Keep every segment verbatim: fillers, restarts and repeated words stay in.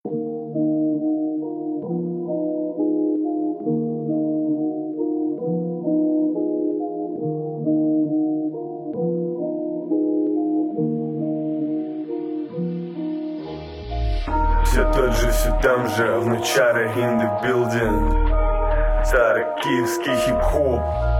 Все тот же, все там же, внучара in the building. Старый киевский хип-хоп.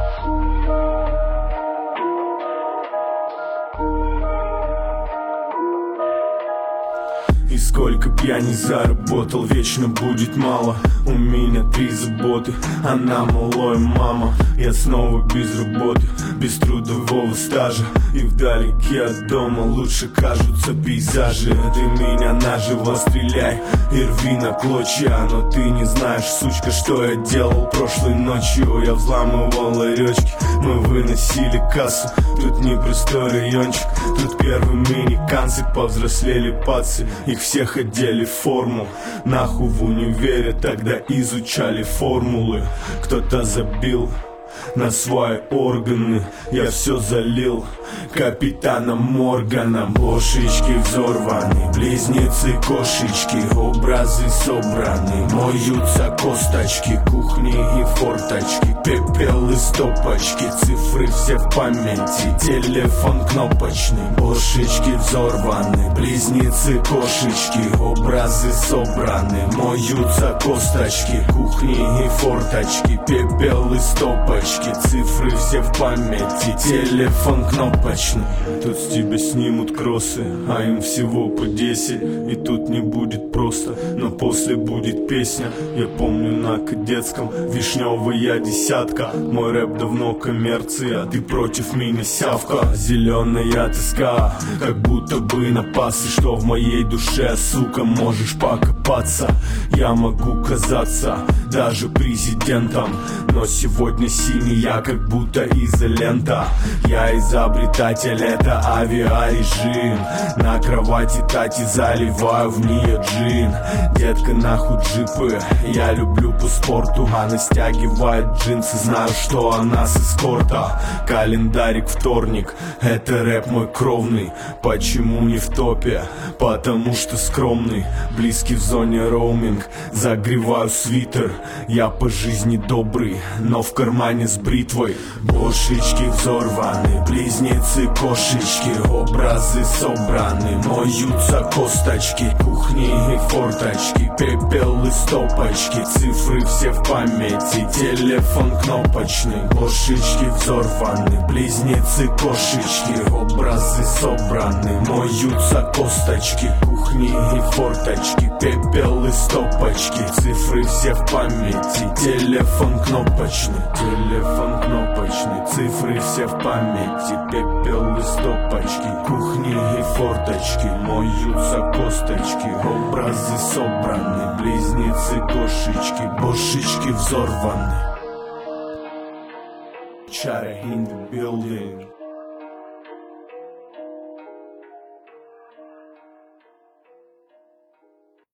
И сколько б я не заработал, вечно будет мало. У меня три заботы, она малой мама. Я снова без работы, без трудового стажа. И вдалеке от дома лучше кажутся пейзажи. Ты меня наживо стреляй и рви на клочья. Но ты не знаешь, сучка, что я делал прошлой ночью. Я взламывал ларечки, мы выносили кассу. Тут не простой райончик, тут первые мини-канцы. Повзрослели пацы, их всех одели в форму. Нахуй в универе тогда изучали формулы. Кто-то забил на свои органы, я все залил капитана Моргана. Бошечки взорваны, близнецы кошечки, образы собраны, моются косточки, кухни и форточки, пепел и стопочки, цифры все в памяти, телефон кнопочный. Бошечки взорваны, близнецы кошечки, образы собраны, моются косточки, кухни и форточки, пепел и стопочки, цифры все в памяти, телефон кнопочный. Тут с тебя снимут кроссы, а им всего по десять. И тут не будет просто, но после будет песня. Я помню на кадетском, вишневая десятка. Мой рэп давно коммерция, ты против меня сявка. Зеленая тоска, как будто бы на пасы. Что в моей душе, сука, можешь покопаться. Я могу казаться даже президентом, но сегодня синий я, как будто изолента. Я изобретатель, это авиарежим. На кровати тати заливаю в нее джин. Детка, нахуй джипы, я люблю по спорту. Она стягивает джинсы, знаю, что она с эскорта. Календарик вторник, это рэп мой кровный. Почему не в топе? Потому что скромный. Близкий в зоне роуминг, загреваю свитер. Я по жизни добрый, но в кармане с бритвой. Бошечки взорваны, близнецы кошечки, образы собраны, моются косточки, кухни и форточки, пепел и стопочки, цифры все в памяти, телефон кнопочный. Бошечки взорваны, близнецы кошечки, образы собраны, моются косточки, кухни и форточки, пепел и стопочки, цифры все в памяти, телефон кнопочный. Телефон кнопочный, цифры все в памяти, пепел и стопочки, кухни и форточки, моются косточки, образы собраны, близнецы кошечки, бошечки взорваны. Чара in the building.